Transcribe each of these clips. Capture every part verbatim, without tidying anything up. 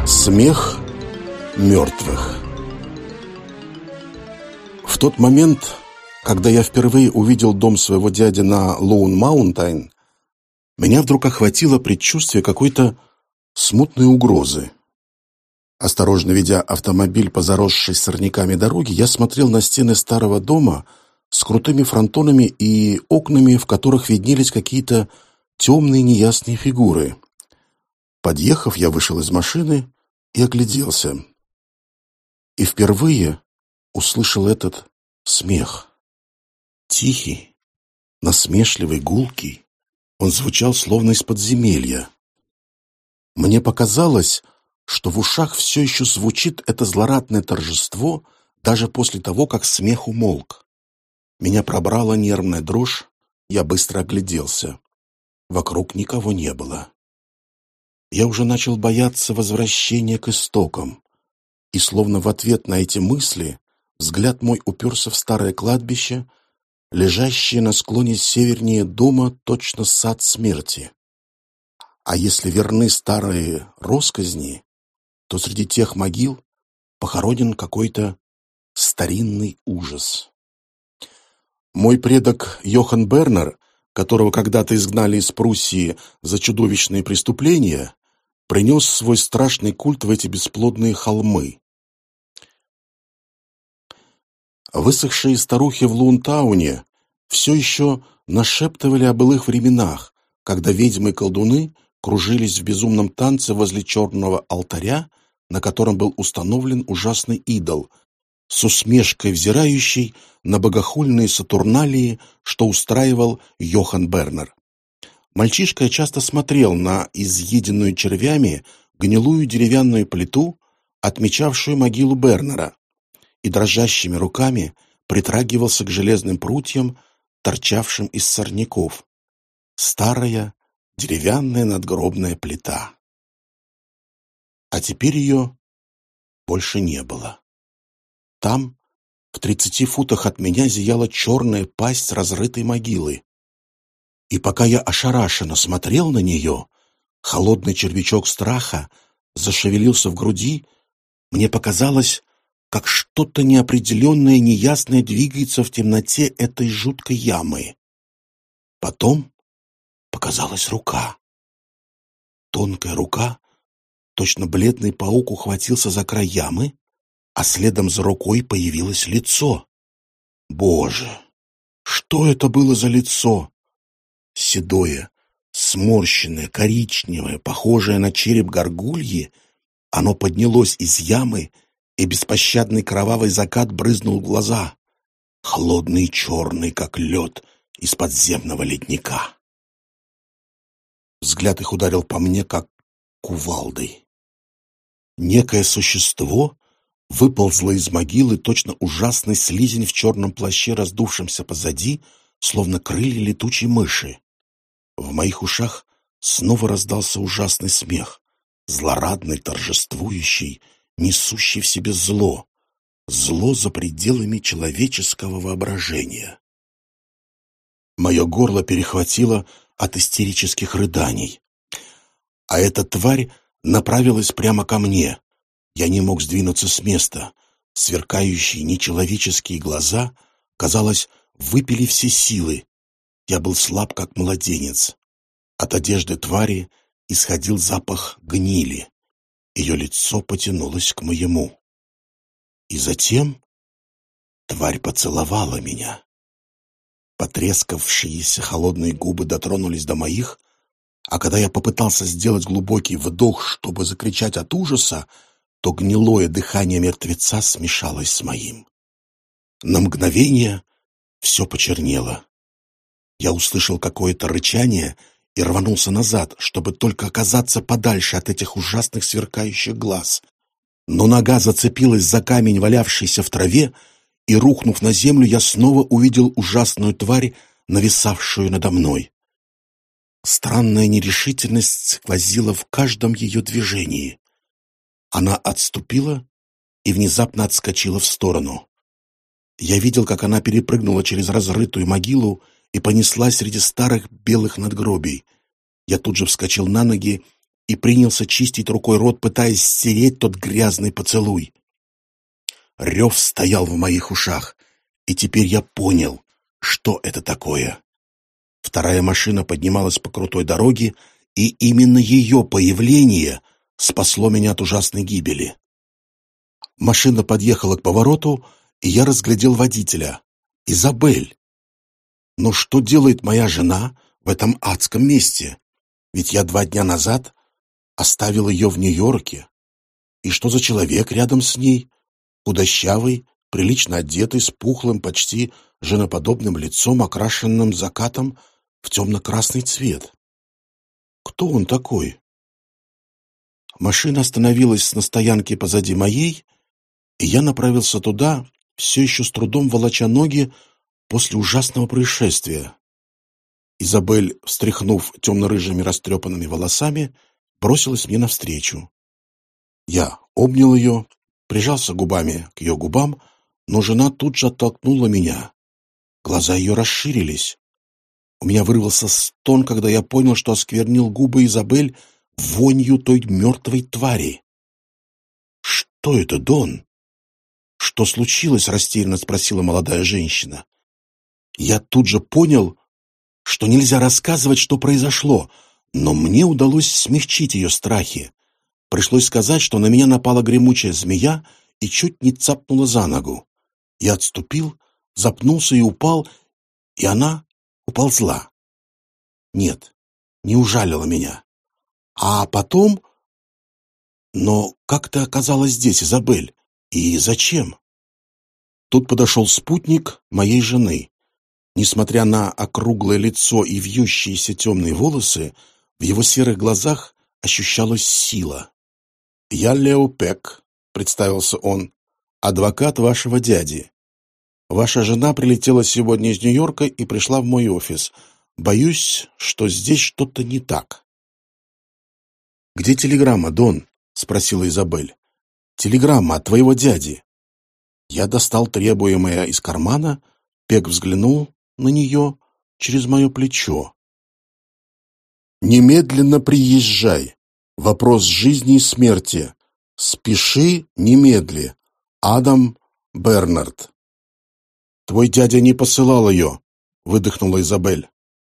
Смех мертвых. В тот момент, когда я впервые увидел дом своего дяди на Лоун-Маунтайн, меня вдруг охватило предчувствие какой-то смутной угрозы. Осторожно ведя автомобиль по заросшей сорняками дороге, я смотрел на стены старого дома с крутыми фронтонами и окнами, в которых виднелись какие-то темные неясные фигуры. Подъехав, я вышел из машины и огляделся. И впервые услышал этот смех. Тихий, насмешливый, гулкий. Он звучал словно из подземелья. Мне показалось, что в ушах все еще звучит это злорадное торжество даже после того, как смех умолк. Меня пробрала нервная дрожь, я быстро огляделся. Вокруг никого не было. Я уже начал бояться возвращения к истокам, и словно в ответ на эти мысли взгляд мой уперся в старое кладбище, лежащее на склоне севернее дома, точно сад смерти. А если верны старые россказни, то среди тех могил похоронен какой-то старинный ужас. Мой предок Йохан Бернер, которого когда-то изгнали из Пруссии за чудовищные преступления, принес свой страшный культ в эти бесплодные холмы. Высохшие старухи в Лунтауне все еще нашептывали о былых временах, когда ведьмы и колдуны кружились в безумном танце возле черного алтаря, на котором был установлен ужасный идол, с усмешкой взирающий на богохульные сатурналии, что устраивал Йохан Бернер. Мальчишка часто смотрел на изъеденную червями гнилую деревянную плиту, отмечавшую могилу Бернера, и дрожащими руками притрагивался к железным прутьям, торчавшим из сорняков. Старая деревянная надгробная плита. А теперь ее больше не было. Там, в тридцати футах от меня, зияла черная пасть разрытой могилы. И пока я ошарашенно смотрел на нее, холодный червячок страха зашевелился в груди. Мне показалось, как что-то неопределенное, неясное двигается в темноте этой жуткой ямы. Потом показалась рука. Тонкая рука, точно бледный паук, ухватился за край ямы, а следом за рукой появилось лицо. Боже, что это было за лицо? Седое, сморщенное, коричневое, похожее на череп горгульи, оно поднялось из ямы, и беспощадный кровавый закат брызнул в глаза, холодный и черный, как лед из подземного ледника. Взгляд их ударил по мне, как кувалдой. Некое существо выползло из могилы, точно ужасный слизень в черном плаще, раздувшемся позади, словно крылья летучей мыши. В моих ушах снова раздался ужасный смех, злорадный, торжествующий, несущий в себе зло, зло за пределами человеческого воображения. Мое горло перехватило от истерических рыданий. А эта тварь направилась прямо ко мне. Я не мог сдвинуться с места. Сверкающие нечеловеческие глаза, казалось, выпили все силы. Я был слаб, как младенец. От одежды твари исходил запах гнили. Ее лицо потянулось к моему. И затем тварь поцеловала меня. Потрескавшиеся холодные губы дотронулись до моих, а когда я попытался сделать глубокий вдох, чтобы закричать от ужаса, то гнилое дыхание мертвеца смешалось с моим. На мгновение все почернело. Я услышал какое-то рычание и рванулся назад, чтобы только оказаться подальше от этих ужасных сверкающих глаз. Но нога зацепилась за камень, валявшийся в траве, и, рухнув на землю, я снова увидел ужасную тварь, нависавшую надо мной. Странная нерешительность сквозила в каждом ее движении. Она отступила и внезапно отскочила в сторону. Я видел, как она перепрыгнула через разрытую могилу и понеслась среди старых белых надгробий. Я тут же вскочил на ноги и принялся чистить рукой рот, пытаясь стереть тот грязный поцелуй. Рев стоял в моих ушах, и теперь я понял, что это такое. Вторая машина поднималась по крутой дороге, и именно ее появление спасло меня от ужасной гибели. Машина подъехала к повороту, и я разглядел водителя. Изабель. Но что делает моя жена в этом адском месте? Ведь я два дня назад оставил ее в Нью-Йорке. И что за человек рядом с ней? Худощавый, прилично одетый, с пухлым, почти женоподобным лицом, окрашенным закатом в темно-красный цвет. Кто он такой? Машина остановилась на стоянке позади моей, и я направился туда, все еще с трудом волоча ноги после ужасного происшествия. Изабель, встряхнув темно-рыжими растрепанными волосами, бросилась мне навстречу. Я обнял ее, прижался губами к ее губам, но жена тут же оттолкнула меня. Глаза ее расширились. У меня вырвался стон, когда я понял, что осквернил губы Изабель вонью той мертвой твари. «Что это, Дон?» «Что случилось?» — растерянно спросила молодая женщина. Я тут же понял, что нельзя рассказывать, что произошло, но мне удалось смягчить ее страхи. Пришлось сказать, что на меня напала гремучая змея и чуть не цапнула за ногу. Я отступил, запнулся и упал, и она уползла. Нет, не ужалила меня. А потом... Но как ты оказалась здесь, Изабель? И зачем? Тут подошел спутник моей жены. Несмотря на округлое лицо и вьющиеся темные волосы, в его серых глазах ощущалась сила. «Я Лео Пек», — представился он, — «адвокат вашего дяди. Ваша жена прилетела сегодня из Нью-Йорка и пришла в мой офис. Боюсь, что здесь что-то не так». «Где телеграмма, Дон?» — спросила Изабель. «Телеграмма от твоего дяди». Я достал требуемое из кармана, Пек взглянул на нее через мое плечо. «Немедленно приезжай. Вопрос жизни и смерти. Спеши немедли. Адам Бернард». «Твой дядя не посылал ее», — выдохнула Изабель.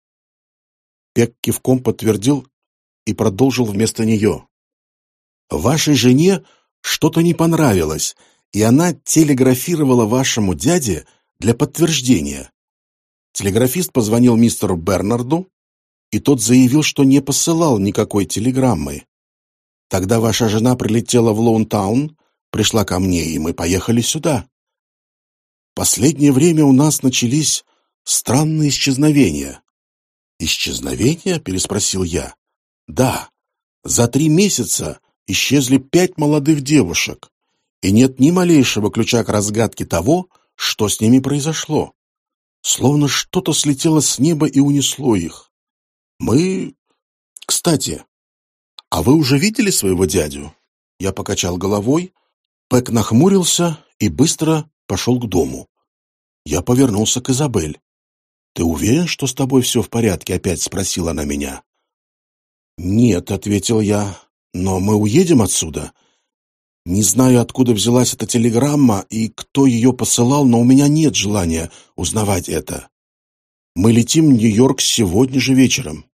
Пек кивком подтвердил и продолжил вместо нее. «Вашей жене что-то не понравилось, и она телеграфировала вашему дяде для подтверждения. Телеграфист позвонил мистеру Бернарду, и тот заявил, что не посылал никакой телеграммы. Тогда ваша жена прилетела в Лоунтаун, пришла ко мне, и мы поехали сюда. Последнее время у нас начались странные исчезновения». «Исчезновения?» — переспросил я. «Да, за три месяца исчезли пять молодых девушек, и нет ни малейшего ключа к разгадке того, что с ними произошло. Словно что-то слетело с неба и унесло их. Мы... Кстати, а вы уже видели своего дядю?» Я покачал головой, Пек нахмурился и быстро пошел к дому. Я повернулся к Изабель. «Ты уверен, что с тобой все в порядке?» — опять спросила она меня. «Нет», — ответил я, — «но мы уедем отсюда. Не знаю, откуда взялась эта телеграмма и кто ее посылал, но у меня нет желания узнавать это. Мы летим в Нью-Йорк сегодня же вечером».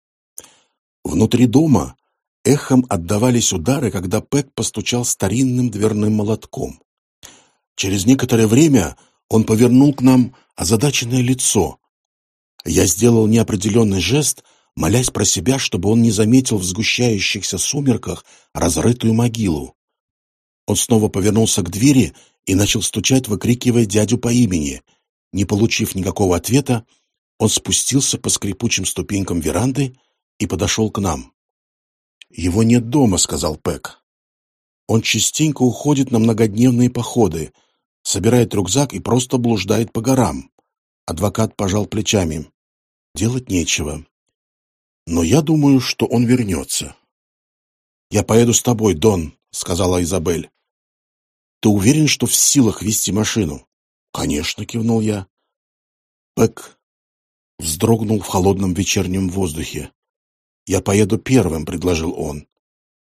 Внутри дома эхом отдавались удары, когда Пек постучал старинным дверным молотком. Через некоторое время он повернул к нам озадаченное лицо. Я сделал неопределенный жест, молясь про себя, чтобы он не заметил в сгущающихся сумерках разрытую могилу. Он снова повернулся к двери и начал стучать, выкрикивая дядю по имени. Не получив никакого ответа, он спустился по скрипучим ступенькам веранды и подошел к нам. «Его нет дома», — сказал Пек. «Он частенько уходит на многодневные походы, собирает рюкзак и просто блуждает по горам». Адвокат пожал плечами. «Делать нечего. Но я думаю, что он вернется». «Я поеду с тобой, Дон», — сказала Изабель. «Ты уверен, что в силах вести машину?» «Конечно», — кивнул я. Пек вздрогнул в холодном вечернем воздухе. «Я поеду первым», — предложил он.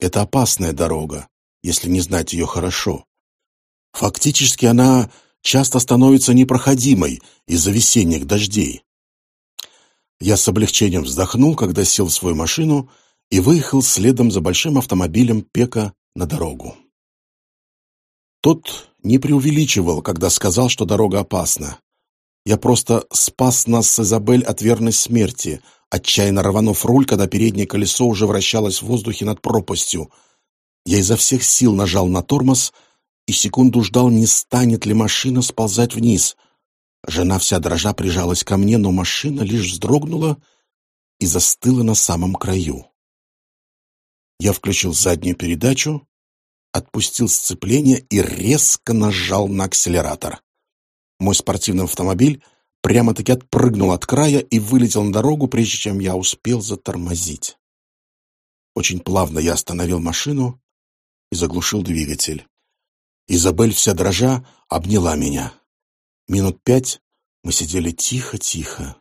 Это опасная дорога, если не знать ее хорошо. Фактически она часто становится непроходимой из-за весенних дождей. Я с облегчением вздохнул, когда сел в свою машину и выехал следом за большим автомобилем Пека на дорогу. Тот не преувеличивал, когда сказал, что дорога опасна. Я просто спас нас с Изабель от верной смерти, отчаянно рванув руль, когда переднее колесо уже вращалось в воздухе над пропастью. Я изо всех сил нажал на тормоз и секунду ждал, не станет ли машина сползать вниз. Жена вся дрожа прижалась ко мне, но машина лишь вздрогнула и застыла на самом краю. Я включил заднюю передачу, отпустил сцепление и резко нажал на акселератор. Мой спортивный автомобиль прямо-таки отпрыгнул от края и вылетел на дорогу, прежде чем я успел затормозить. Очень плавно я остановил машину и заглушил двигатель. Изабель, вся дрожа, обняла меня. Минут пять мы сидели тихо-тихо.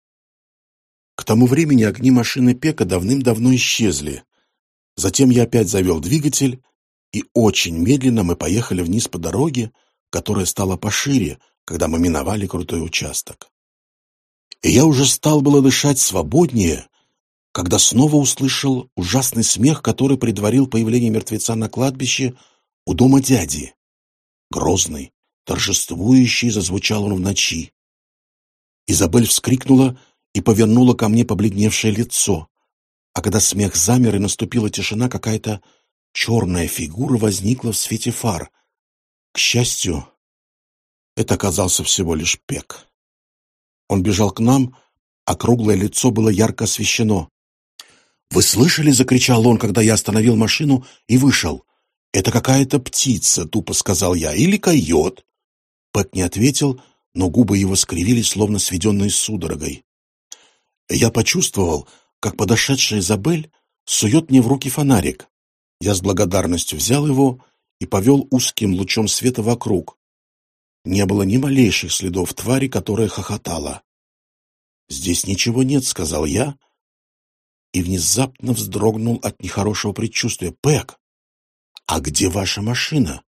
К тому времени огни машины Пека давным-давно исчезли. Затем я опять завел двигатель, и очень медленно мы поехали вниз по дороге, которая стала пошире, когда мы миновали крутой участок. И я уже стал было дышать свободнее, когда снова услышал ужасный смех, который предварил появление мертвеца на кладбище у дома дяди. Грозный, торжествующий зазвучал он в ночи. Изабель вскрикнула и повернула ко мне побледневшее лицо, а когда смех замер и наступила тишина, какая-то черная фигура возникла в свете фар. К счастью, это оказался всего лишь Пек. Он бежал к нам, а круглое лицо было ярко освещено. «Вы слышали?» — закричал он, когда я остановил машину и вышел. «Это какая-то птица», — тупо сказал я, — «или койот». Пек не ответил, но губы его скривились, словно сведенные судорогой. Я почувствовал, как подошедшая Изабель сует мне в руки фонарик. Я с благодарностью взял его и повел узким лучом света вокруг. Не было ни малейших следов твари, которая хохотала. «Здесь ничего нет», — сказал я, и внезапно вздрогнул от нехорошего предчувствия. «Пек, а где ваша машина?»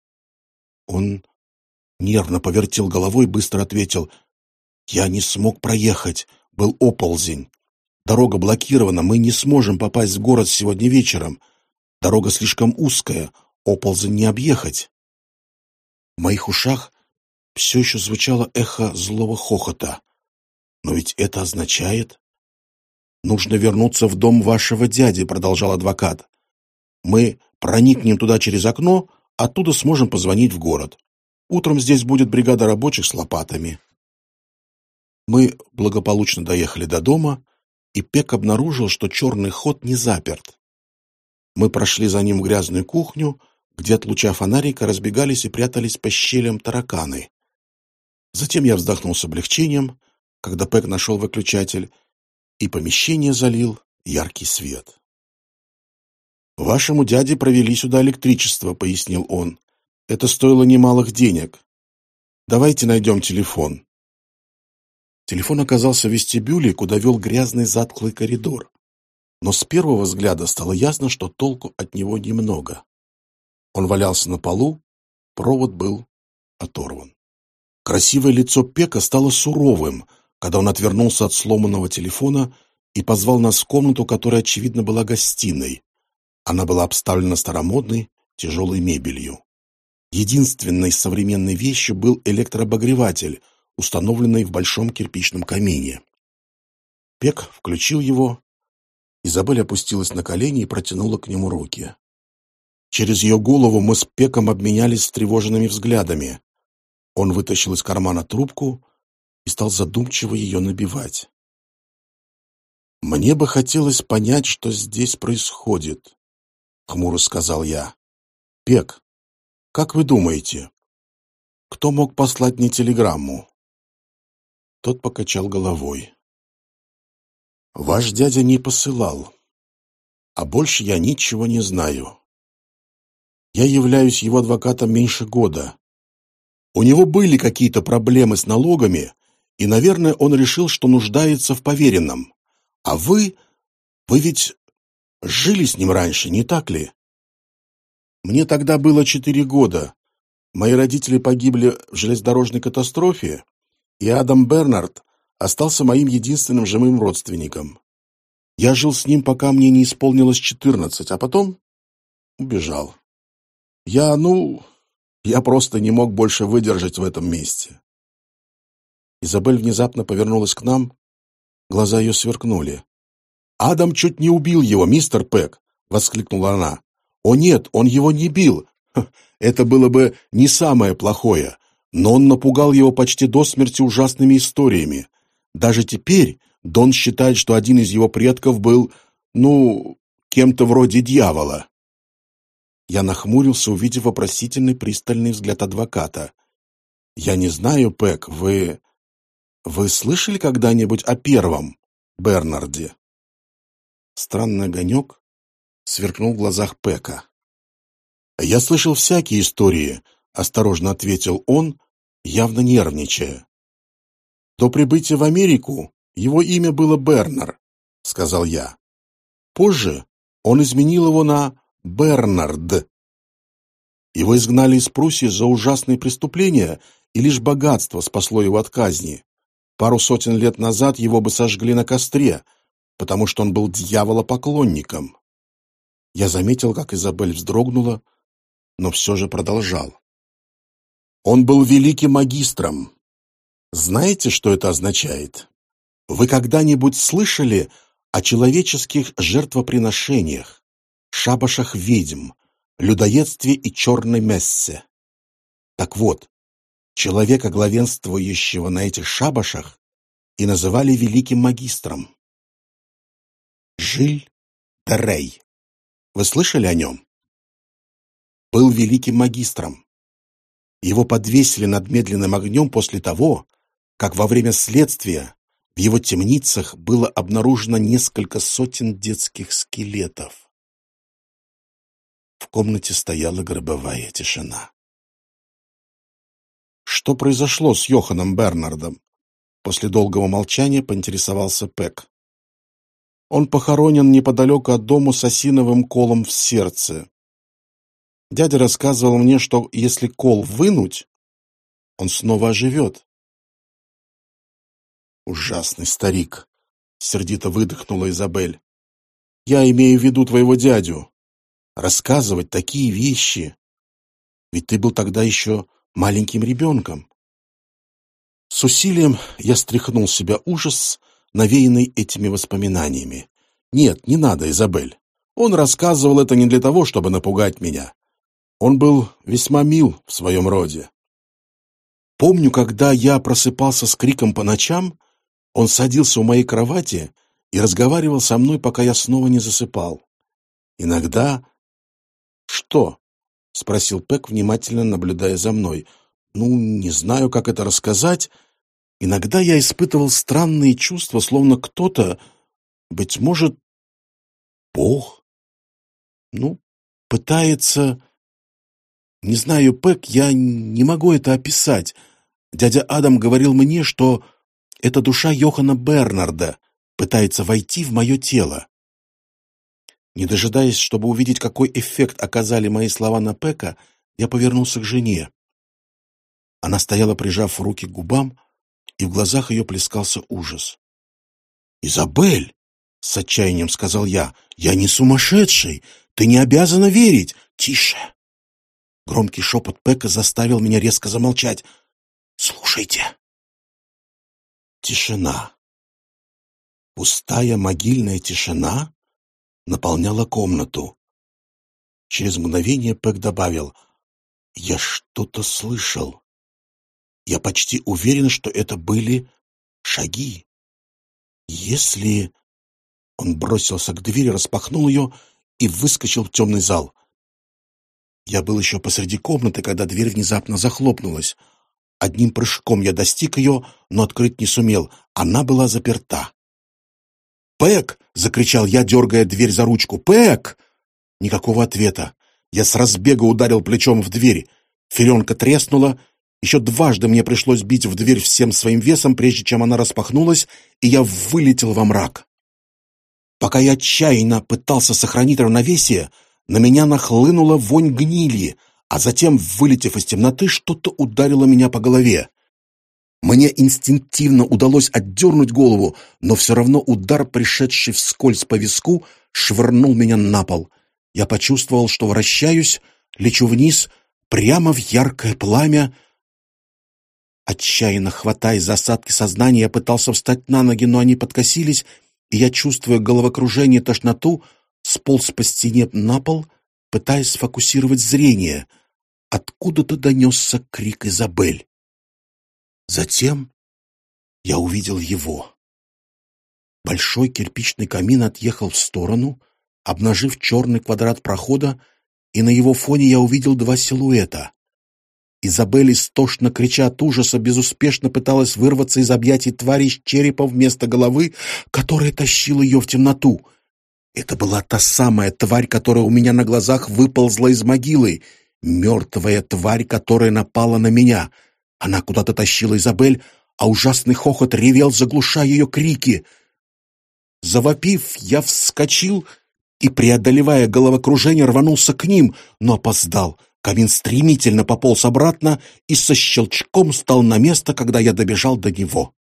Он нервно повертел головой и быстро ответил: «Я не смог проехать, был оползень. Дорога блокирована, мы не сможем попасть в город сегодня вечером. Дорога слишком узкая, оползень не объехать». В моих ушах все еще звучало эхо злого хохота. «Но ведь это означает...» «Нужно вернуться в дом вашего дяди», — продолжал адвокат. «Мы проникнем туда через окно, оттуда сможем позвонить в город. Утром здесь будет бригада рабочих с лопатами». Мы благополучно доехали до дома, и Пек обнаружил, что черный ход не заперт. Мы прошли за ним в грязную кухню, где от луча фонарика разбегались и прятались по щелям тараканы. Затем я вздохнул с облегчением, когда Пек нашел выключатель, и помещение залил яркий свет. «Вашему дяде провели сюда электричество», — пояснил он. «Это стоило немалых денег. Давайте найдем телефон». Телефон оказался в вестибюле, куда вел грязный затхлый коридор. Но с первого взгляда стало ясно, что толку от него немного. Он валялся на полу, провод был оторван. Красивое лицо Пека стало суровым, когда он отвернулся от сломанного телефона и позвал нас в комнату, которая, очевидно, была гостиной. Она была обставлена старомодной, тяжелой мебелью. Единственной современной вещью был электрообогреватель, установленный в большом кирпичном камине. Пек включил его. Изабель опустилась на колени и протянула к нему руки. Через ее голову мы с Пеком обменялись встревоженными взглядами. Он вытащил из кармана трубку и стал задумчиво ее набивать. «Мне бы хотелось понять, что здесь происходит», — хмуро сказал я. «Пек, как вы думаете, кто мог послать мне телеграмму?» Тот покачал головой. «Ваш дядя не посылал, а больше я ничего не знаю. Я являюсь его адвокатом меньше года. У него были какие-то проблемы с налогами, и, наверное, он решил, что нуждается в поверенном. А вы... вы ведь жили с ним раньше, не так ли? Мне тогда было четыре года. Мои родители погибли в железнодорожной катастрофе, и Адам Бернард остался моим единственным живым родственником. Я жил с ним, пока мне не исполнилось четырнадцать, а потом убежал. Я, ну, я просто не мог больше выдержать в этом месте. Изабель внезапно повернулась к нам, глаза ее сверкнули. «Адам чуть не убил его, мистер Пэк!» — воскликнула она. «О нет, он его не бил! Это было бы не самое плохое, но он напугал его почти до смерти ужасными историями. Даже теперь Дон считает, что один из его предков был, ну, кем-то вроде дьявола». Я нахмурился, увидев вопросительный пристальный взгляд адвоката. «Я не знаю, Пэк, вы... Вы слышали когда-нибудь о первом Бернарде?» Странный огонек сверкнул в глазах Пэка. «Я слышал всякие истории», — осторожно ответил он, явно нервничая. «До прибытия в Америку его имя было Бернар», — сказал я. «Позже он изменил его на Бернард. Его изгнали из Пруссии за ужасные преступления, и лишь богатство спасло его от казни. Пару сотен лет назад его бы сожгли на костре, потому что он был дьяволопоклонником». Я заметил, как Изабель вздрогнула, но все же продолжал. «Он был великим магистром. Знаете, что это означает? Вы когда-нибудь слышали о человеческих жертвоприношениях, шабашах ведьм, людоедстве и черной мессе? Так вот, человека, главенствующего на этих шабашах, и называли великим магистром. Жиль де Рей. Вы слышали о нем? Был великим магистром. Его подвесили над медленным огнем после того, как во время следствия в его темницах было обнаружено несколько сотен детских скелетов. В комнате стояла гробовая тишина. «Что произошло с Йоханом Бернардом?» После долгого молчания поинтересовался Пэк. «Он похоронен неподалеку от дома с осиновым колом в сердце. Дядя рассказывал мне, что если кол вынуть, он снова оживет». «Ужасный старик», — сердито выдохнула Изабель. «Я имею в виду твоего дядю. Рассказывать такие вещи. Ведь ты был тогда еще маленьким ребенком». С усилием я стряхнул с себя ужас, навеянный этими воспоминаниями. «Нет, не надо, Изабель. Он рассказывал это не для того, чтобы напугать меня. Он был весьма мил в своем роде. Помню, когда я просыпался с криком по ночам, он садился у моей кровати и разговаривал со мной, пока я снова не засыпал. Иногда...» «Что?» — спросил Пэк, внимательно наблюдая за мной. «Ну, не знаю, как это рассказать. Иногда я испытывал странные чувства, словно кто-то, быть может, Бог, ну, пытается... Не знаю, Пэк, я не могу это описать. Дядя Адам говорил мне, что это душа Йохана Бернарда пытается войти в мое тело». Не дожидаясь, чтобы увидеть, какой эффект оказали мои слова на Пэка, я повернулся к жене. Она стояла, прижав руки к губам, и в глазах ее плескался ужас. «Изабель!» — с отчаянием сказал я. «Я не сумасшедший! Ты не обязана верить! Тише!» Громкий шепот Пэка заставил меня резко замолчать. «Слушайте!» Тишина. Пустая могильная тишина наполняла комнату. Через мгновение Пэк добавил: «Я что-то слышал. Я почти уверен, что это были шаги. Если...» Он бросился к двери, распахнул ее и выскочил в темный зал. Я был еще посреди комнаты, когда дверь внезапно захлопнулась. Одним прыжком я достиг ее, но открыть не сумел. Она была заперта. «Пэк!» — закричал я, дергая дверь за ручку. «Пэк!» Никакого ответа. Я с разбега ударил плечом в дверь. Филенка треснула. Еще дважды мне пришлось бить в дверь всем своим весом, прежде чем она распахнулась, и я вылетел во мрак. Пока я отчаянно пытался сохранить равновесие, на меня нахлынула вонь гнили, а затем, вылетев из темноты, что-то ударило меня по голове. Мне инстинктивно удалось отдернуть голову, но все равно удар, пришедший вскользь по виску, швырнул меня на пол. Я почувствовал, что вращаюсь, лечу вниз, прямо в яркое пламя. Отчаянно хватаясь за осадки сознания, я пытался встать на ноги, но они подкосились, и я, чувствуя головокружение и тошноту, сполз по стене на пол, пытаясь сфокусировать зрение. Откуда-то донесся крик Изабель. Затем я увидел его. Большой кирпичный камин отъехал в сторону, обнажив черный квадрат прохода, и на его фоне я увидел два силуэта. Изабель, истошно крича от ужаса, безуспешно пыталась вырваться из объятий твари с черепом вместо головы, которая тащила ее в темноту. Это была та самая тварь, которая у меня на глазах выползла из могилы, мертвая тварь, которая напала на меня. Она куда-то тащила Изабель, а ужасный хохот ревел, заглушая ее крики. Завопив, я вскочил и, преодолевая головокружение, рванулся к ним, но опоздал. Камин стремительно пополз обратно и со щелчком стал на место, когда я добежал до него.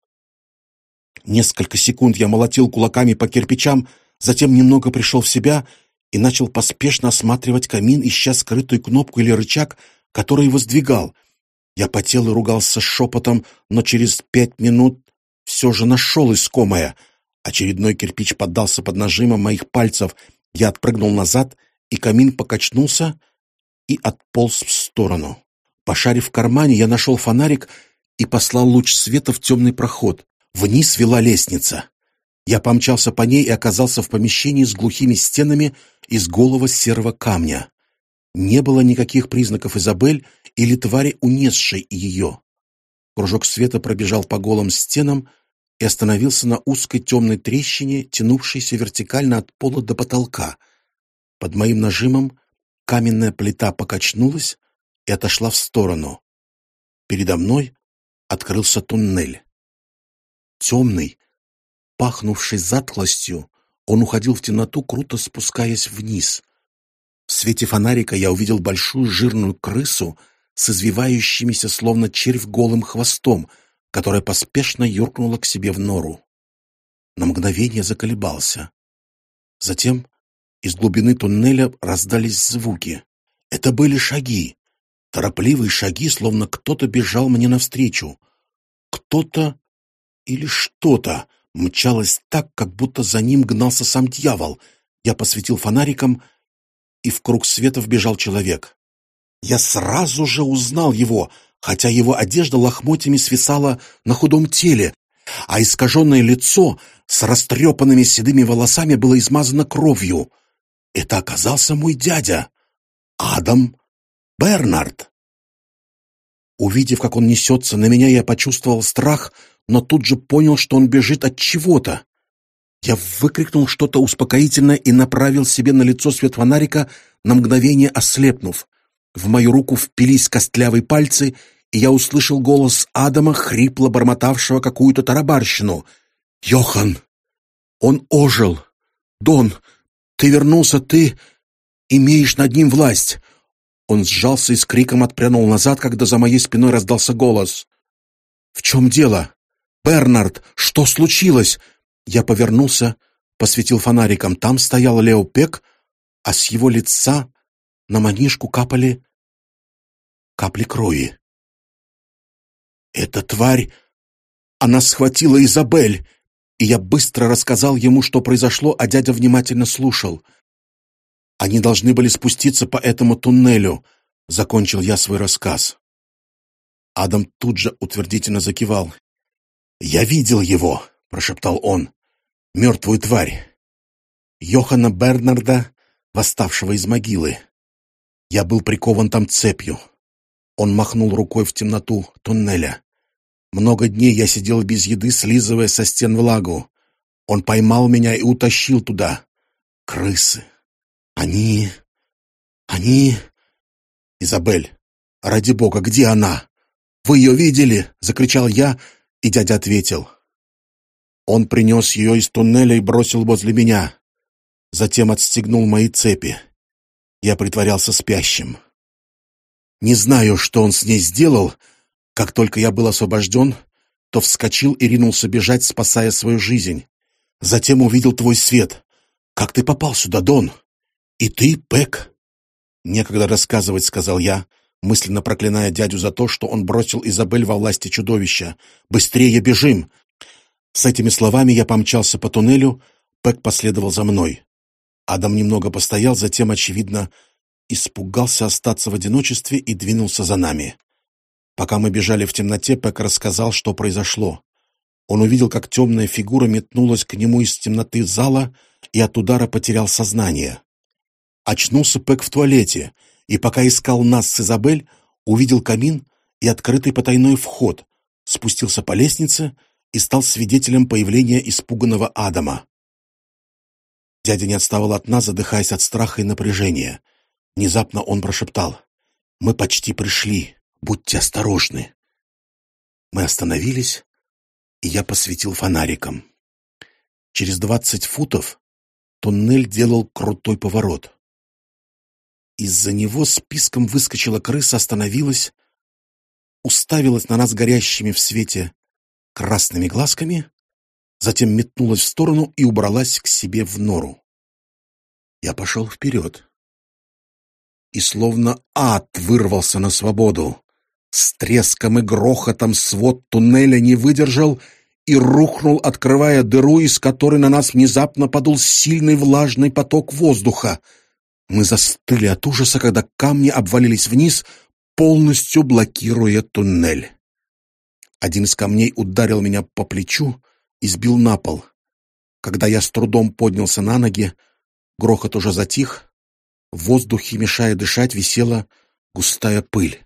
Несколько секунд я молотил кулаками по кирпичам, затем немного пришел в себя и начал поспешно осматривать камин, ища скрытую кнопку или рычаг, который его сдвигал. Я потел и ругался шепотом, но через пять минут все же нашел искомое. Очередной кирпич поддался под нажимом моих пальцев. Я отпрыгнул назад, и камин покачнулся и отполз в сторону. Пошарив в кармане, я нашел фонарик и послал луч света в темный проход. Вниз вела лестница. Я помчался по ней и оказался в помещении с глухими стенами из голого серого камня. Не было никаких признаков Изабель или твари, унесшей ее. Кружок света пробежал по голым стенам и остановился на узкой темной трещине, тянувшейся вертикально от пола до потолка. Под моим нажимом каменная плита покачнулась и отошла в сторону. Передо мной открылся туннель. Темный, пахнувший затхлостью, он уходил в темноту, круто спускаясь вниз. В свете фонарика я увидел большую жирную крысу с извивающимися, словно червь, голым хвостом, которая поспешно юркнула к себе в нору. На мгновение заколебался. Затем из глубины туннеля раздались звуки. Это были шаги. Торопливые шаги, словно кто-то бежал мне навстречу. Кто-то или что-то мчалось так, как будто за ним гнался сам дьявол. Я посветил фонариком, и в круг света вбежал человек. Я сразу же узнал его, хотя его одежда лохмотьями свисала на худом теле, а искаженное лицо с растрепанными седыми волосами было измазано кровью. Это оказался мой дядя, Адам Бернард. Увидев, как он несется на меня, я почувствовал страх, но тут же понял, что он бежит от чего-то. Я выкрикнул что-то успокоительное и направил себе на лицо свет фонарика, на мгновение ослепнув. В мою руку впились костлявые пальцы, и я услышал голос Адама, хрипло бормотавшего какую-то тарабарщину. «Йохан! Он ожил! Дон, ты вернулся, ты имеешь над ним власть!» Он сжался и с криком отпрянул назад, когда за моей спиной раздался голос. «В чем дело? Бернард, что случилось?» Я повернулся, посветил фонариком. Там стоял Лео Пек, а с его лица на манишку капали капли крови. «Эта тварь! Она схватила Изабель!» И я быстро рассказал ему, что произошло, а дядя внимательно слушал. «Они должны были спуститься по этому туннелю», — закончил я свой рассказ. Адам тут же утвердительно закивал. «Я видел его», — прошептал он, — «мертвую тварь. Йохана Бернарда, восставшего из могилы. Я был прикован там цепью». Он махнул рукой в темноту туннеля. «Много дней я сидел без еды, слизывая со стен влагу. Он поймал меня и утащил туда. Крысы. Они... они... Изабель, ради бога, где она? Вы ее видели?» — закричал я, и дядя ответил. «Он принес ее из туннеля и бросил возле меня. затем отстегнул мои цепи. Я притворялся спящим. Не знаю, что он с ней сделал. Как только я был освобожден, то вскочил и ринулся бежать, спасая свою жизнь. Затем увидел твой свет. Как ты попал сюда, Дон? И ты, Пэк? Некогда рассказывать, сказал я, мысленно проклиная дядю за то, что он бросил Изабель во власти чудовища. Быстрее бежим! С этими словами я помчался по туннелю, Пэк последовал за мной. Адам немного постоял, затем, очевидно, испугался остаться в одиночестве и двинулся за нами. Пока мы бежали в темноте, Пэк рассказал, что произошло. Он увидел, как темная фигура метнулась к нему из темноты зала и от удара потерял сознание. Очнулся Пэк в туалете, и пока искал нас с Изабель, увидел камин и открытый потайной вход, спустился по лестнице и стал свидетелем появления испуганного Адама. Дядя не отставал от нас, задыхаясь от страха и напряжения. Внезапно он прошептал: «Мы почти пришли, будьте осторожны». Мы остановились, и я посветил фонариком. Через двадцать футов туннель делал крутой поворот. Из-за него списком выскочила крыса, остановилась, уставилась на нас горящими в свете красными глазками, затем метнулась в сторону и убралась к себе в нору. Я пошел вперед. И словно ад вырвался на свободу. С треском и грохотом свод туннеля не выдержал и рухнул, открывая дыру, из которой на нас внезапно подул сильный влажный поток воздуха. Мы застыли от ужаса, когда камни обвалились вниз, полностью блокируя туннель. Один из камней ударил меня по плечу и сбил на пол. Когда я с трудом поднялся на ноги, грохот уже затих, в воздухе, мешая дышать, висела густая пыль.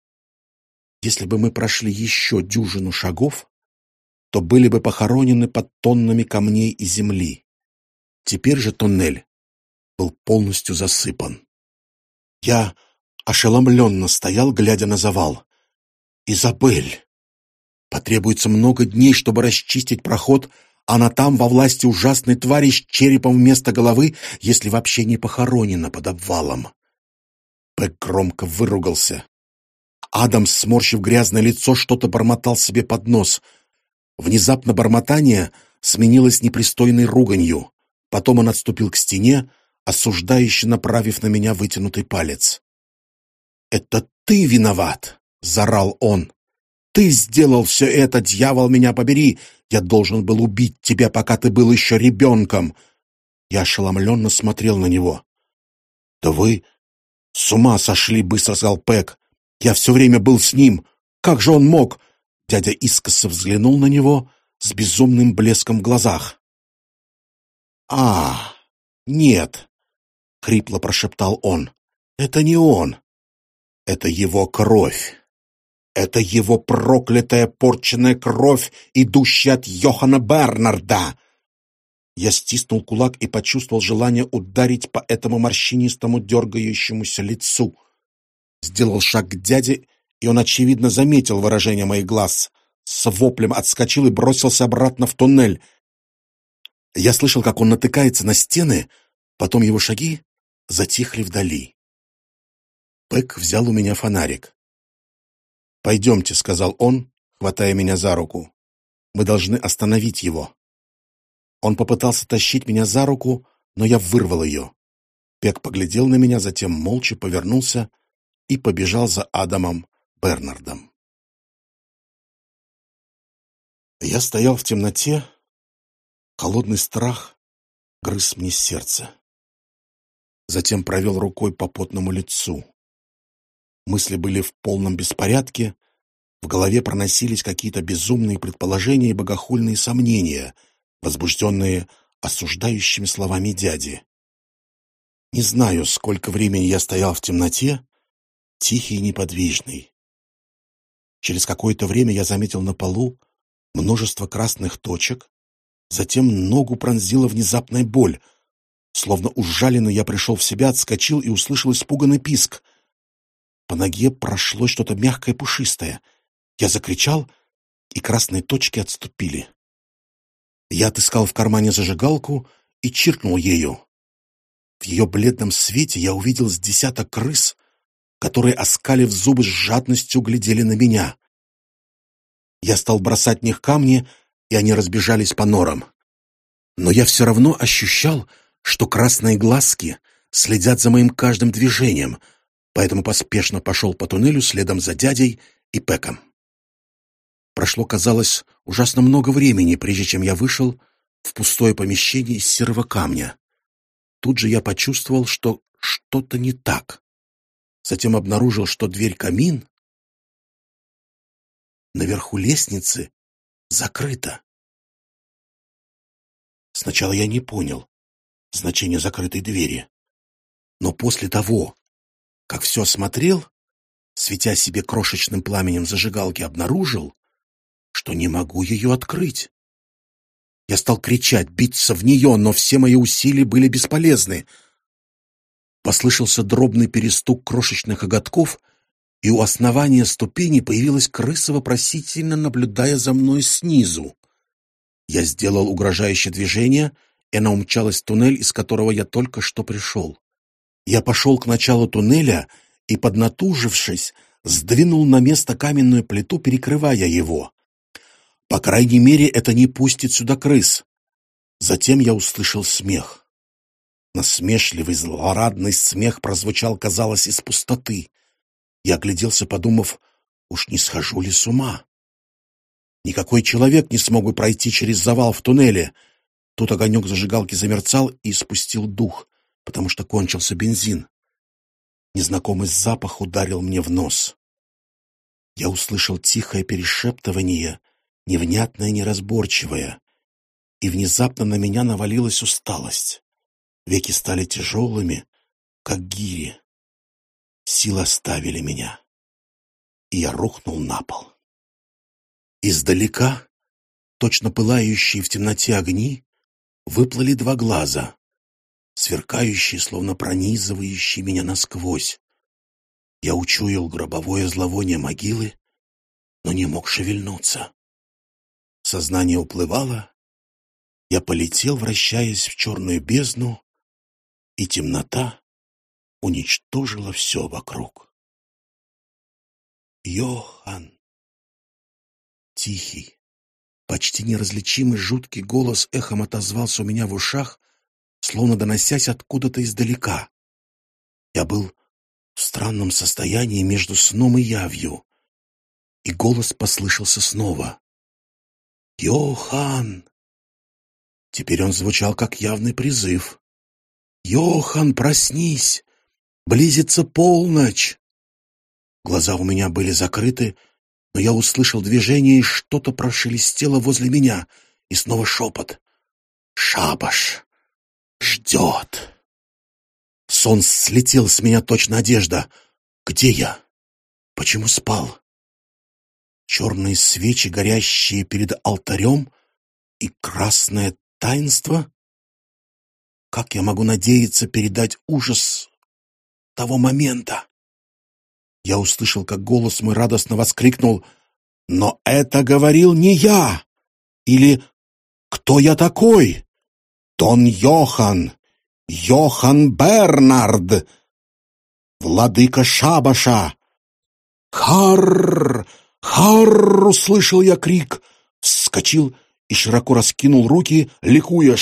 Если бы мы прошли еще дюжину шагов, то были бы похоронены под тоннами камней и земли. Теперь же туннель был полностью засыпан. Я ошеломленно стоял, глядя на завал. «Изабель! Потребуется много дней, чтобы расчистить проход. Она там во власти ужасной твари с черепом вместо головы, если вообще не похоронена под обвалом». Пэк громко выругался. Адам, сморщив грязное лицо, что-то бормотал себе под нос. Внезапно бормотание сменилось непристойной руганью. Потом он отступил к стене, осуждающе направив на меня вытянутый палец. «Это ты виноват!» — заорал он. «Ты сделал все это, дьявол, меня побери! Я должен был убить тебя, пока ты был еще ребенком!» Я ошеломленно смотрел на него. «Да вы с ума сошли!» — быстро сказал Пэк. «Я все время был с ним! Как же он мог?» Дядя искоса взглянул на него с безумным блеском в глазах. «А, нет!» — хрипло прошептал он. «Это не он. Это его кровь. Это его проклятая порченная кровь, идущая от Йохана Бернарда!» Я стиснул кулак и почувствовал желание ударить по этому морщинистому дергающемуся лицу. Сделал шаг к дяде, и он, очевидно, заметил выражение моих глаз. С воплем отскочил и бросился обратно в туннель. Я слышал, как он натыкается на стены, потом его шаги затихли вдали. Пэк взял у меня фонарик. «Пойдемте», — сказал он, хватая меня за руку. «Мы должны остановить его». Он попытался тащить меня за руку, но я вырвал ее. Пэк поглядел на меня, затем молча повернулся и побежал за Адамом Бернардом. Я стоял в темноте, холодный страх грыз мне сердце. Затем провел рукой по потному лицу. Мысли были в полном беспорядке, в голове проносились какие-то безумные предположения и богохульные сомнения, возбужденные осуждающими словами дяди. Не знаю, сколько времени я стоял в темноте, тихий и неподвижный. Через какое-то время я заметил на полу множество красных точек, затем ногу пронзила внезапная боль. Словно ужаленный я пришел в себя, отскочил и услышал испуганный писк. По ноге прошло что-то мягкое, пушистое. Я закричал, и красные точки отступили. Я отыскал в кармане зажигалку и чиркнул ею. В ее бледном свете я увидел с десяток крыс, которые, оскалив зубы, с жадностью глядели на меня. Я стал бросать в них камни, и они разбежались по норам. Но я все равно ощущал, что красные глазки следят за моим каждым движением, поэтому поспешно пошел по туннелю следом за дядей и Пеком. Прошло, казалось, ужасно много времени, прежде чем я вышел в пустое помещение из серого камня. Тут же я почувствовал, что что-то не так. Затем обнаружил, что дверь-камин наверху лестницы закрыта. Сначала я не понял значения закрытой двери, но после того, как все осмотрел, светя себе крошечным пламенем зажигалки, обнаружил, что не могу ее открыть. Я стал кричать, биться в нее, но все мои усилия были бесполезны. Послышался дробный перестук крошечных коготков, и у основания ступени появилась крыса, вопросительно наблюдая за мной снизу. Я сделал угрожающее движение, и она умчалась в туннель, из которого я только что пришел. Я пошел к началу туннеля и, поднатужившись, сдвинул на место каменную плиту, перекрывая его. По крайней мере, это не пустит сюда крыс. Затем я услышал смех. Насмешливый, злорадный смех прозвучал, казалось, из пустоты. Я огляделся, подумав, уж не схожу ли с ума. Никакой человек не смог бы пройти через завал в туннеле. Тут огонек зажигалки замерцал и испустил дух, потому что кончился бензин. Незнакомый запах ударил мне в нос. Я услышал тихое перешептывание, невнятное, неразборчивое, и внезапно на меня навалилась усталость. Веки стали тяжелыми, как гири. Силы оставили меня, и я рухнул на пол. Издалека, точно пылающие в темноте огни, выплыли два глаза, сверкающие, словно пронизывающие меня насквозь. Я учуял гробовое зловоние могилы, но не мог шевельнуться. Сознание уплывало, я полетел, вращаясь в черную бездну, и темнота уничтожила все вокруг. Йохан! Тихий, почти неразличимый жуткий голос эхом отозвался у меня в ушах, словно доносясь откуда-то издалека. Я был в странном состоянии между сном и явью, и голос послышался снова. «Йохан!» Теперь он звучал как явный призыв. «Йохан, проснись! Близится полночь!» Глаза у меня были закрыты, но я услышал движение, и что-то прошелестело возле меня, и снова шепот. «Шабаш! Ждет!» Сон слетел с меня точно одежда. Где я? Почему спал? Черные свечи, горящие перед алтарем, и красное таинство? Как я могу надеяться передать ужас того момента? Я услышал, как голос мой радостно воскликнул: «Но это говорил не я!» Или «Кто я такой?» «Дон Йохан! Йохан Бернард! Владыка Шабаша!» «Харр! Харр!» — услышал я крик, вскочил и широко раскинул руки, ликуя: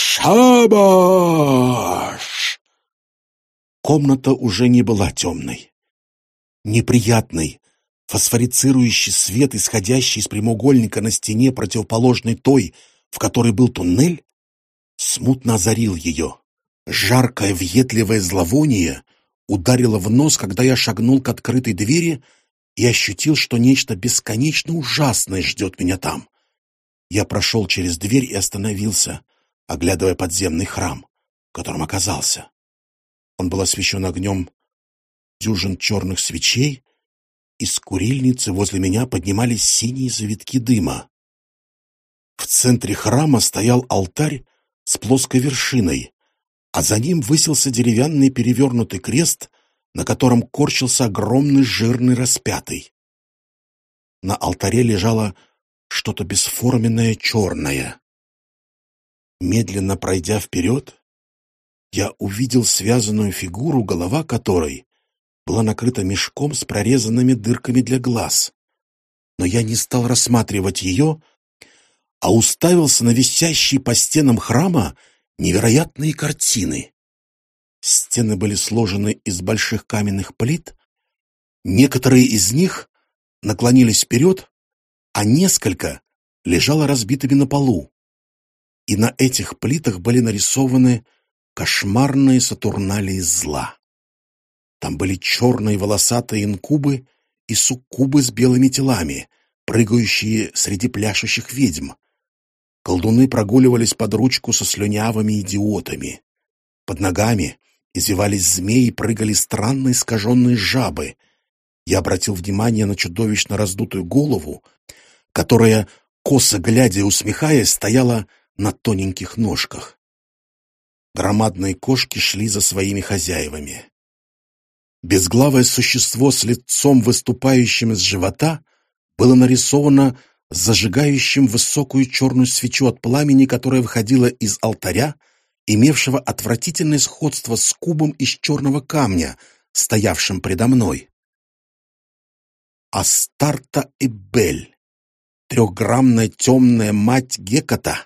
«Шабаш!» Комната уже не была темной. Неприятный, фосфорицирующий свет, исходящий из прямоугольника на стене, противоположной той, в которой был туннель, смутно озарил ее. Жаркое, въедливое зловоние ударило в нос, когда я шагнул к открытой двери и ощутил, что нечто бесконечно ужасное ждет меня там. Я прошел через дверь и остановился, оглядывая подземный храм, в котором оказался. Он был освещен огнем дюжин черных свечей, из курильницы возле меня поднимались синие завитки дыма. В центре храма стоял алтарь с плоской вершиной, а за ним высился деревянный перевернутый крест, на котором корчился огромный жирный распятый. На алтаре лежало что-то бесформенное черное. Медленно пройдя вперед, я увидел связанную фигуру, голова которой была накрыта мешком с прорезанными дырками для глаз. Но я не стал рассматривать ее, а уставился на висящие по стенам храма невероятные картины. Стены были сложены из больших каменных плит, некоторые из них наклонились вперед, а несколько лежало разбитыми на полу. И на этих плитах были нарисованы кошмарные сатурналии зла. Там были черные волосатые инкубы и суккубы с белыми телами, прыгающие среди пляшущих ведьм. Колдуны прогуливались под ручку со слюнявыми идиотами. Под ногами извивались змеи и прыгали странные искаженные жабы. Я обратил внимание на чудовищно раздутую голову, которая, косо глядя и усмехаясь, стояла на тоненьких ножках. Громадные кошки шли за своими хозяевами. Безглавое существо с лицом, выступающим из живота, было нарисовано зажигающим высокую черную свечу от пламени, которая выходила из алтаря, имевшего отвратительное сходство с кубом из черного камня, стоявшим предо мной. Астарта и Бель, трехграммная темная мать Геката.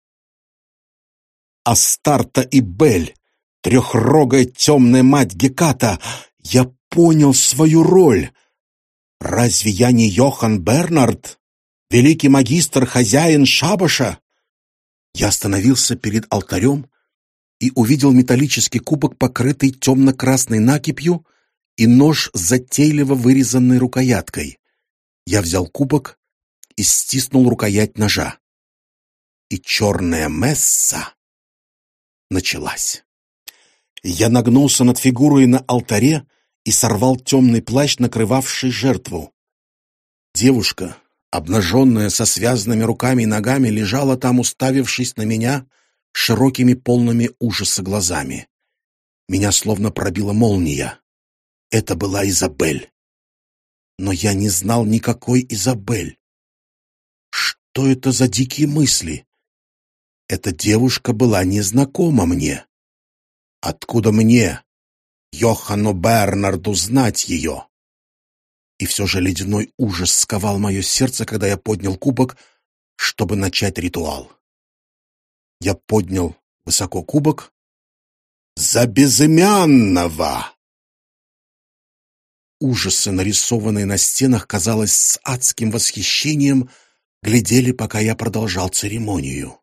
Астарта и Бель, трехрогая темная мать Геката. Я понял свою роль. Разве я не Йохан Бернард, великий магистр, хозяин шабаша? Я остановился перед алтарем и увидел металлический кубок, покрытый темно-красной накипью, и нож с затейливо вырезанной рукояткой. Я взял кубок и стиснул рукоять ножа. И черная месса началась. Я нагнулся над фигурой на алтаре и сорвал темный плащ, накрывавший жертву. Девушка, обнаженная, со связанными руками и ногами, лежала там, уставившись на меня широкими, полными ужаса глазами. Меня словно пробила молния. Это была Изабель. Но я не знал никакой Изабель. Что это за дикие мысли? Эта девушка была незнакома мне. Откуда мне, Йохану Бернарду, знать ее? И все же ледяной ужас сковал мое сердце, когда я поднял кубок, чтобы начать ритуал. Я поднял высоко кубок за безымянного. Ужасы, нарисованные на стенах, казалось, с адским восхищением глядели, пока я продолжал церемонию.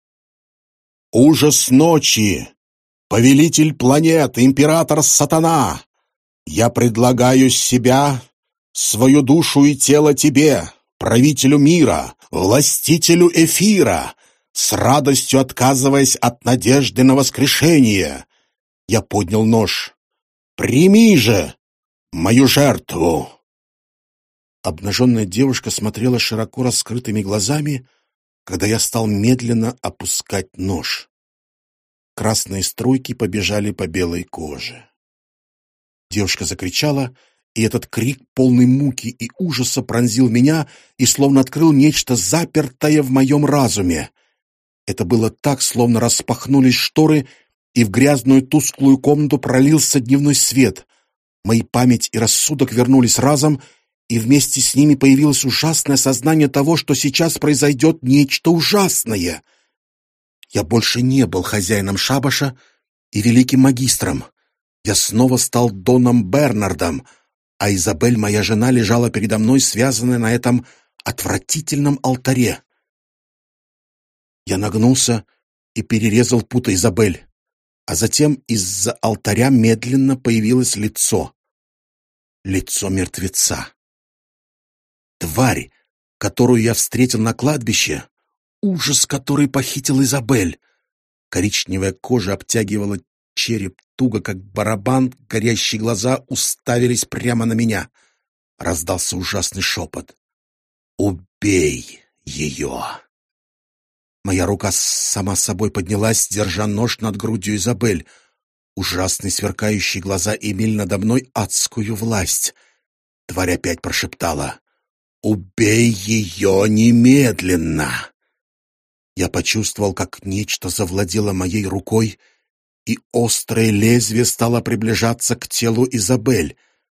Ужас ночи! Повелитель планет, император Сатана! Я предлагаю себя, свою душу и тело тебе, правителю мира, властителю эфира, с радостью отказываясь от надежды на воскрешение. Я поднял нож. Прими же мою жертву! Обнаженная девушка смотрела широко раскрытыми глазами, когда я стал медленно опускать нож. Красные струйки побежали по белой коже. Девушка закричала, и этот крик, полный муки и ужаса, пронзил меня и словно открыл нечто запертое в моем разуме. Это было так, словно распахнулись шторы, и в грязную тусклую комнату пролился дневной свет. Мои память и рассудок вернулись разом, и вместе с ними появилось ужасное сознание того, что сейчас произойдет нечто ужасное. Я больше не был хозяином шабаша и великим магистром. Я снова стал Доном Бернардом, а Изабель, моя жена, лежала передо мной, связанная на этом отвратительном алтаре. Я нагнулся и перерезал путы Изабель, а затем из-за алтаря медленно появилось лицо. Лицо мертвеца. Тварь, которую я встретил на кладбище, ужас, который похитил Изабель. Коричневая кожа обтягивала череп туго, как барабан, горящие глаза уставились прямо на меня. Раздался ужасный шепот. «Убей ее!» Моя рука сама собой поднялась, держа нож над грудью Изабель. Ужасные сверкающие глаза имели надо мной адскую власть. Тварь опять прошептала: «Убей ее немедленно!» Я почувствовал, как нечто завладело моей рукой и острое лезвие стало приближаться к телу Изабель.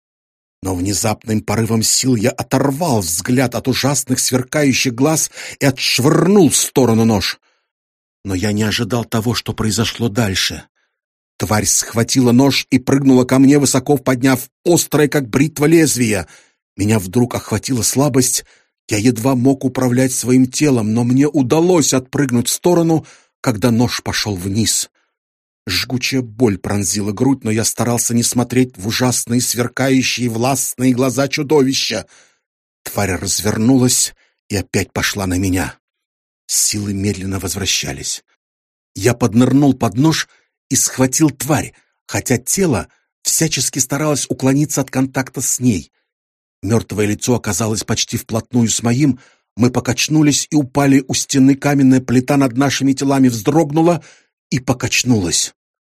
Но внезапным порывом сил я оторвал взгляд от ужасных сверкающих глаз и отшвырнул в сторону нож. Но я не ожидал того, что произошло дальше. Тварь схватила нож и прыгнула ко мне, высоко подняв острое, как бритва, лезвие. Меня вдруг охватила слабость. Я едва мог управлять своим телом, но мне удалось отпрыгнуть в сторону, когда нож пошел вниз. Жгучая боль пронзила грудь, но я старался не смотреть в ужасные, сверкающие, властные глаза чудовища. Тварь развернулась и опять пошла на меня. Силы медленно возвращались. Я поднырнул под нож и схватил тварь, хотя тело всячески старалось уклониться от контакта с ней. Мертвое лицо оказалось почти вплотную с моим. Мы покачнулись и упали у стены. Каменная плита над нашими телами вздрогнула и покачнулась.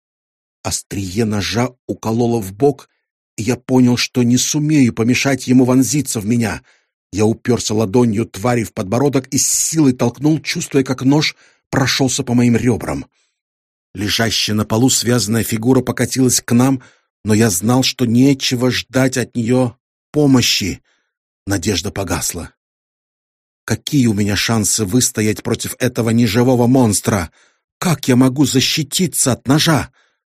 Острие ножа укололо в бок, и я понял, что не сумею помешать ему вонзиться в меня. Я уперся ладонью твари в подбородок и с силой толкнул, чувствуя, как нож прошелся по моим ребрам. Лежащая на полу связанная фигура покатилась к нам, но я знал, что нечего ждать от нее помощи. Надежда погасла. Какие у меня шансы выстоять против этого неживого монстра? Как я могу защититься от ножа?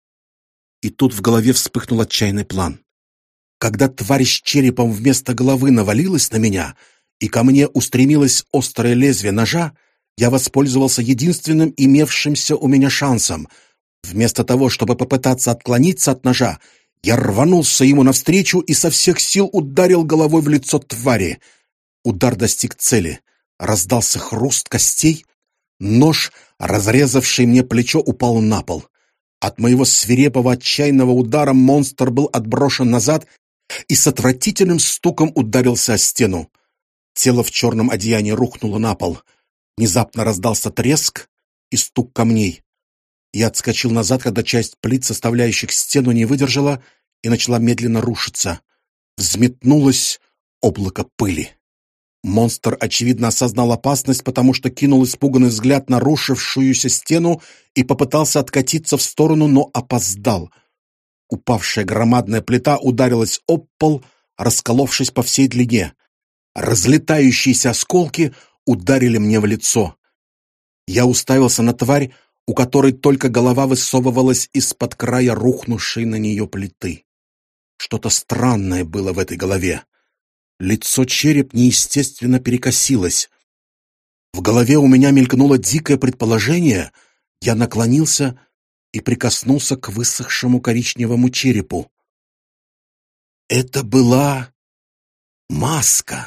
И тут в голове вспыхнул отчаянный план. Когда тварь с черепом вместо головы навалилась на меня, и ко мне устремилось острое лезвие ножа, я воспользовался единственным имевшимся у меня шансом. Вместо того, чтобы попытаться отклониться от ножа, я рванулся ему навстречу и со всех сил ударил головой в лицо твари. Удар достиг цели. Раздался хруст костей. Нож, разрезавший мне плечо, упал на пол. От моего свирепого отчаянного удара монстр был отброшен назад и с отвратительным стуком ударился о стену. Тело в черном одеянии рухнуло на пол. Внезапно раздался треск и стук камней. Я отскочил назад, когда часть плит, составляющих стену, не выдержала и начала медленно рушиться. Взметнулось облако пыли. Монстр, очевидно, осознал опасность, потому что кинул испуганный взгляд на рушившуюся стену и попытался откатиться в сторону, но опоздал. Упавшая громадная плита ударилась об пол, расколовшись по всей длине. Разлетающиеся осколки ударили мне в лицо. Я уставился на тварь, у которой только голова высовывалась из-под края рухнувшей на нее плиты. Что-то странное было в этой голове. Лицо-череп неестественно перекосилось. В голове у меня мелькнуло дикое предположение. Я наклонился и прикоснулся к высохшему коричневому черепу. Это была маска.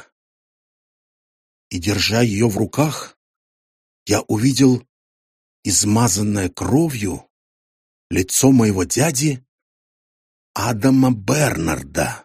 И, держа ее в руках, я увидел измазанное кровью лицо моего дяди Адама Бернарда.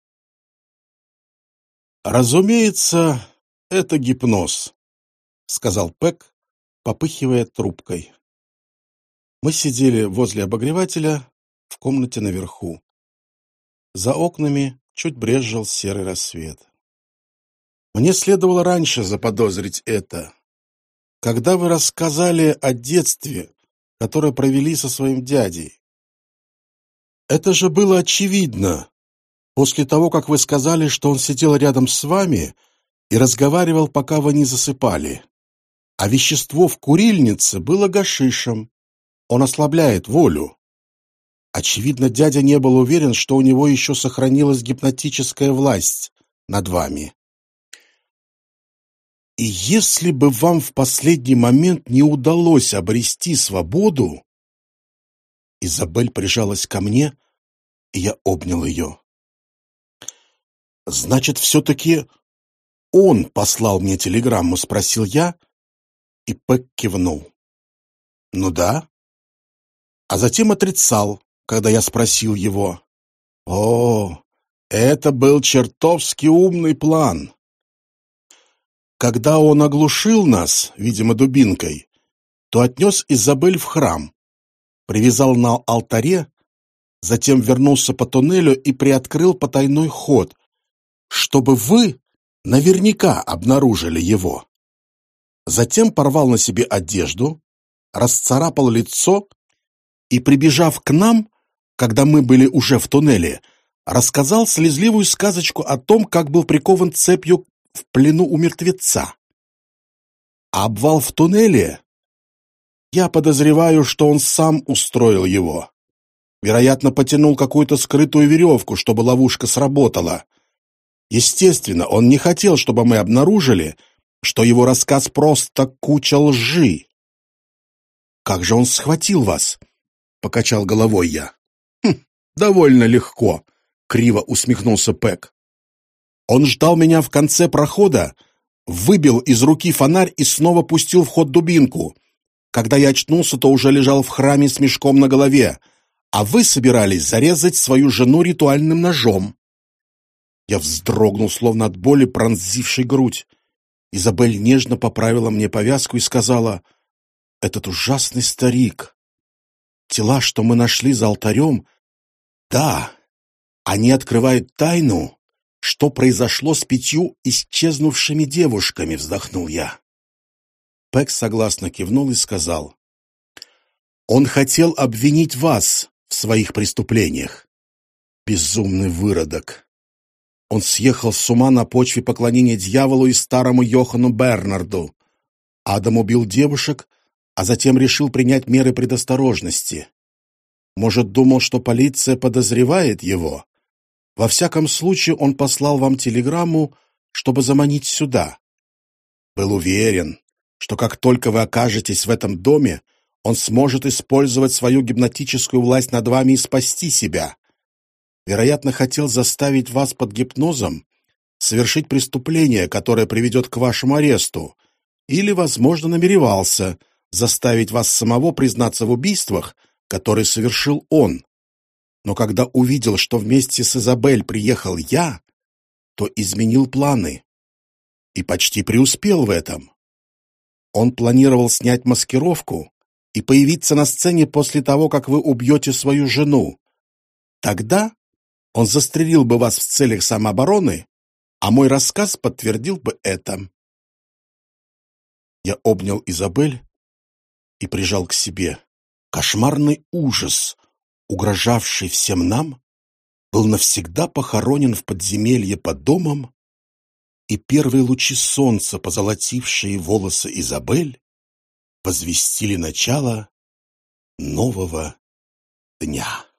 «Разумеется, это гипноз», — сказал Пэк, попыхивая трубкой. Мы сидели возле обогревателя в комнате наверху. За окнами чуть брезжил серый рассвет. Мне следовало раньше заподозрить это. Когда вы рассказали о детстве, которое провели со своим дядей. Это же было очевидно. После того, как вы сказали, что он сидел рядом с вами и разговаривал, пока вы не засыпали. А вещество в курильнице было гашишем. Он ослабляет волю. Очевидно, дядя не был уверен, что у него еще сохранилась гипнотическая власть над вами. И если бы вам в последний момент не удалось обрести свободу... Изабель прижалась ко мне, и я обнял ее. «Значит, все-таки он послал мне телеграмму?» — спросил я, и Пэк кивнул. «Ну да». А затем отрицал, когда я спросил его. «О, это был чертовски умный план». Когда он оглушил нас, видимо, дубинкой, то отнес Изабель в храм, привязал на алтаре, затем вернулся по туннелю и приоткрыл потайной ход, чтобы вы наверняка обнаружили его. Затем порвал на себе одежду, расцарапал лицо и, прибежав к нам, когда мы были уже в туннеле, рассказал слезливую сказочку о том, как был прикован цепью в плену у мертвеца. А обвал в туннеле, я подозреваю, что он сам устроил его. Вероятно, потянул какую-то скрытую веревку, чтобы ловушка сработала. Естественно, он не хотел, чтобы мы обнаружили, что его рассказ просто куча лжи. «Как же он схватил вас?» — покачал головой я. «Хм, довольно легко», — криво усмехнулся Пэк. «Он ждал меня в конце прохода, выбил из руки фонарь и снова пустил в ход дубинку. Когда я очнулся, то уже лежал в храме с мешком на голове, а вы собирались зарезать свою жену ритуальным ножом». Я вздрогнул, словно от боли, пронзившей грудь. Изабель нежно поправила мне повязку и сказала: «Этот ужасный старик. Тела, что мы нашли за алтарем, да, они открывают тайну, что произошло с пятью исчезнувшими девушками», — вздохнул я. Пэк согласно кивнул и сказал: «Он хотел обвинить вас в своих преступлениях. Безумный выродок. Он съехал с ума на почве поклонения дьяволу и старому Йохану Бернарду. Адам убил девушек, а затем решил принять меры предосторожности. Может, думал, что полиция подозревает его? Во всяком случае, он послал вам телеграмму, чтобы заманить сюда. Был уверен, что как только вы окажетесь в этом доме, он сможет использовать свою гипнотическую власть над вами и спасти себя. Вероятно, хотел заставить вас под гипнозом совершить преступление, которое приведет к вашему аресту, или, возможно, намеревался заставить вас самого признаться в убийствах, которые совершил он. Но когда увидел, что вместе с Изабель приехал я, то изменил планы и почти преуспел в этом. Он планировал снять маскировку и появиться на сцене после того, как вы убьете свою жену. Тогда он застрелил бы вас в целях самообороны, а мой рассказ подтвердил бы это». Я обнял Изабель и прижал к себе. Кошмарный ужас, угрожавший всем нам, был навсегда похоронен в подземелье под домом, и первые лучи солнца, позолотившие волосы Изабель, возвестили начало нового дня.